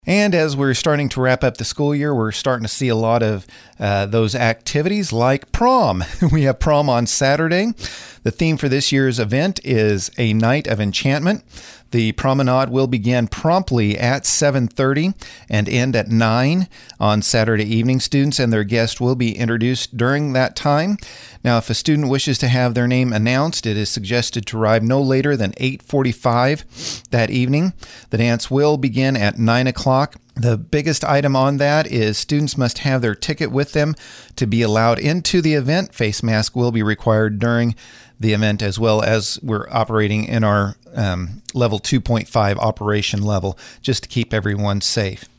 And as we're starting to wrap up the school year, we're starting to see a lot of those activities like prom. We have prom on Saturday. The theme for this year's event is A Night of Enchantment. The promenade will begin promptly at 7:30 and end at 9 on Saturday evening. Students and their guests will be introduced during that time. Now, if a student wishes to have their name announced, it is suggested to arrive no later than 8:45 that evening. The dance will begin at 9 o'clock. The biggest item on that is students must have their ticket with them to be allowed into the event. Face mask will be required during the event, as well as we're operating in our level 2.5 operation level, just to keep everyone safe.